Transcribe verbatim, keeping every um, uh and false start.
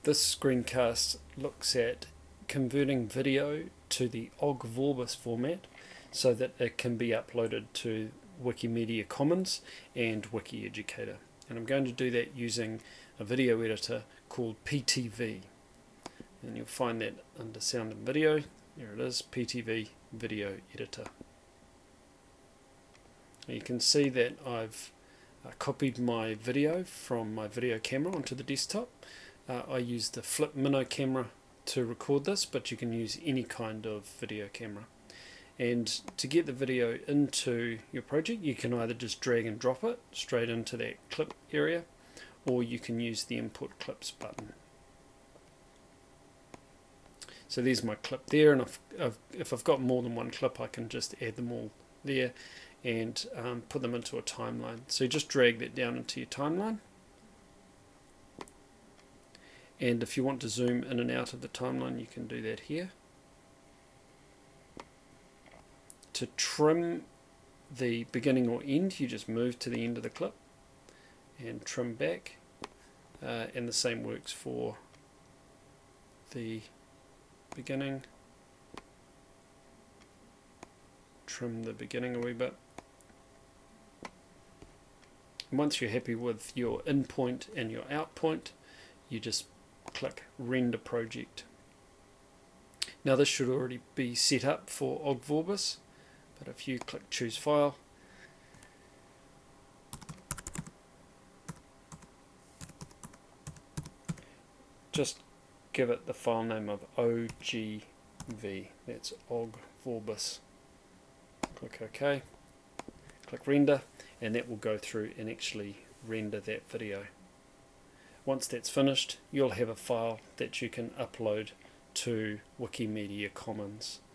This screencast looks at converting video to the Ogg Vorbis format so that it can be uploaded to Wikimedia Commons and WikiEducator. And I'm going to do that using a video editor called P T V. And you'll find that under Sound and Video. There it is, P T V Video Editor. You can see that I've uh, copied my video from my video camera onto the desktop. Uh, I used the Flip Minnow camera to record this, but you can use any kind of video camera. And to get the video into your project, you can either just drag and drop it straight into that clip area, or you can use the Import Clips button. So there's my clip there, and if I've, if I've got more than one clip, I can just add them all there and um, put them into a timeline. So you just drag that down into your timeline. And if you want to zoom in and out of the timeline, you can do that here. To trim the beginning or end, you just move to the end of the clip and trim back. Uh, and the same works for the beginning. Trim the beginning a wee bit. And once you're happy with your in point and your out point, you just click Render Project. Now this should already be set up for Ogg Vorbis, but if you click Choose File, just give it the file name of O G V, that's Ogg Vorbis. Click OK, click Render, and that will go through and actually render that video. Once that's finished, you'll have a file that you can upload to Wikimedia Commons.